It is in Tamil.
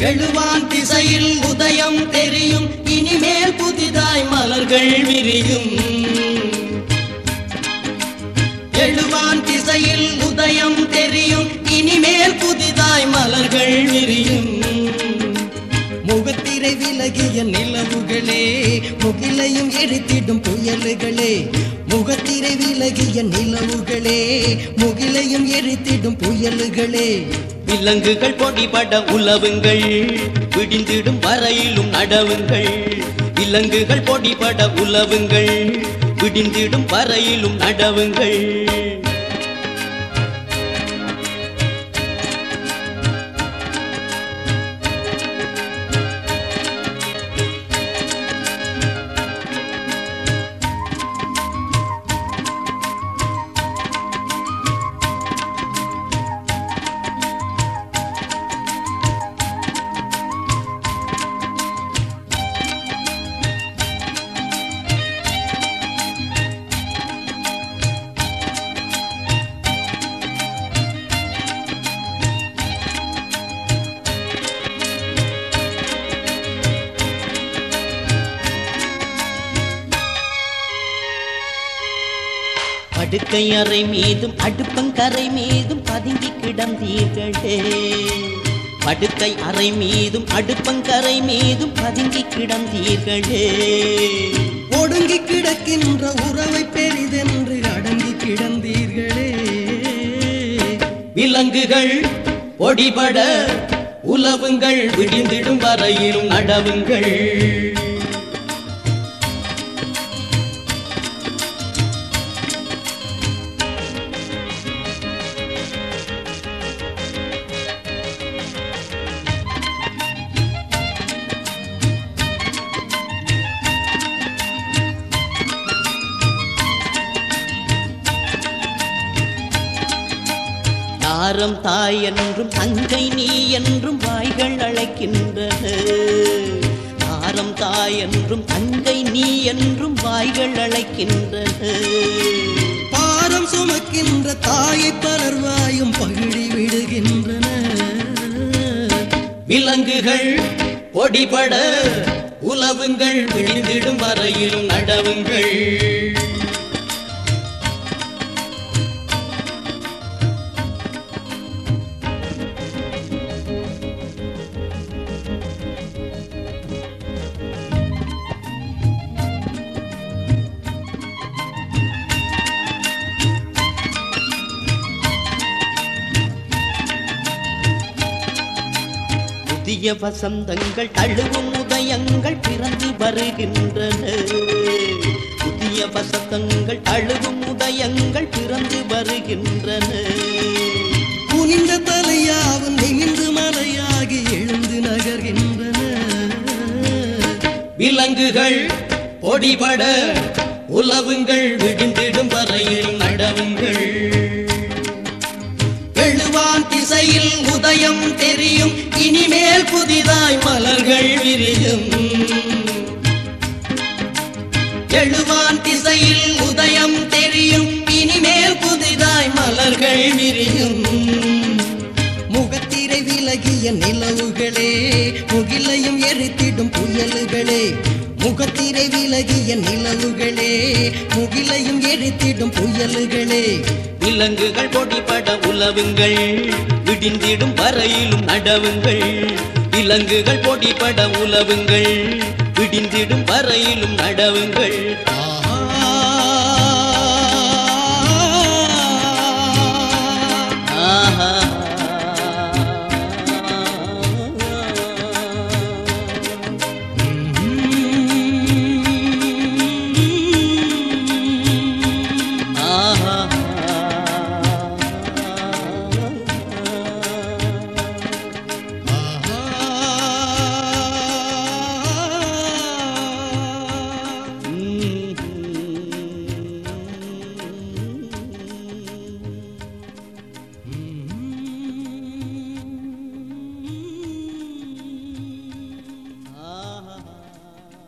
எழுவான் திசையில் உதயம் தெரியும், இனிமேல் புதிதாய் மலர்கள் விரியும். எழுவான் திசையில் உதயம் தெரியும், இனிமேல் புதிதாய் மலர்கள் விரியும். முகத்திரை விலகிய நிலவுகளே, முகிலையும் எரித்திடும் புயல்களே. முகத்திரை விலகிய நிலவுகளே, முகிலையும் எரித்திடும் புயல்களே. விலங்குகள் பொடிபட உலவுங்கள், விடிந்திடும் வரையிலும் நடவுங்கள். விலங்குகள் பொடிபட உலவுங்கள், விடிந்திடும் வரையிலும் நடவுங்கள். படுக்கை அறை மீதும் அடுப்பங்கரை மீதும் பதுங்கி கிடந்தீர்களே. படுக்கை அறை மீதும் அடுப்பங்கரை மீதும் பதுங்கி கிடந்தீர்களே. ஒடுங்கி கிடக்கின்ற உறவை பெரிதென்று அடங்கி கிடந்தீர்களே. விலங்குகள் பொடிபட உலவுங்கள், விடிந்திடும் வரையிலும் நடவுங்கள். தாரம் தாய் என்றும் தங்கை நீ என்றும் வாய்கள் அழைக்கின்றன. தாரம் தாய் என்றும் தங்கை நீ என்றும் வாய்கள் அழைக்கின்றன. பாரம் சுமக்கின்ற தாயை பலர் வாயும் பகிழி விடுகின்றன. விலங்குகள் பொடிபட உலவுங்கள், விழுந்திடும் வரையிலும் நடவுங்கள். புதிய வசந்தங்கள் தழுவும் உதயங்கள் பிறந்து வருகின்றன. புதிய வசந்தங்கள் தழுவும் உதயங்கள் பிறந்து வருகின்றன. குனிந்த தலையாவும் நிமிந்து மலையாகி எழுந்து நகர்கின்றன. விலங்குகள் பொடிபட உலவுங்கள், விடிந்திடும் வரையில் நடவுங்கள். எழுவான் திசையில் உதயம் தெரியும், இனிமேல் புதிதாய் மலர்கள் விரியும். எழுவான் திசையில் உதயம் தெரியும், இனிமேல் புதிதாய் மலர்கள் விரியும். முகத்திரை விலகிய நிலவுகளே, முகிலையும் எரித்திடும் புயல்களே. முகத்திரை விலகிய நிலவுகளே, முகிலையும் எரித்திடும் புயல்களே. விலங்குகள் பொடிபட உலவுங்கள், விடிந்திடும் வரையிலும் நடவுங்கள். விலங்குகள் பொடிபட உலவுங்கள், விடிந்திடும் வரையிலும் நடவுங்கள்.